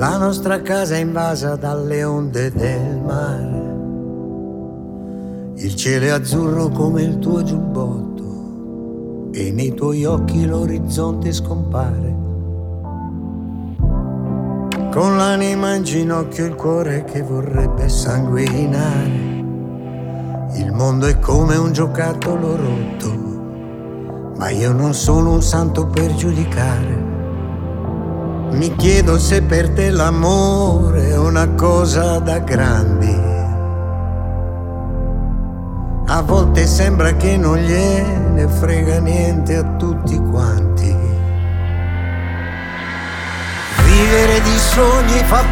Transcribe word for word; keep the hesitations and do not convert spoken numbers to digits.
La nostra casa è invasa dalle onde del mare. Il cielo è azzurro come il tuo giubbotto e nei tuoi occhi l'orizzonte scompare. Con l'anima in ginocchio e il cuore che vorrebbe sanguinare. Il mondo è come un giocattolo rotto, ma io non sono un santo per giudicare. Mi chiedo se per te l'amore è una cosa da grandi. A volte sembra che non gliene frega niente a tutti quanti. Vivere di sogni fa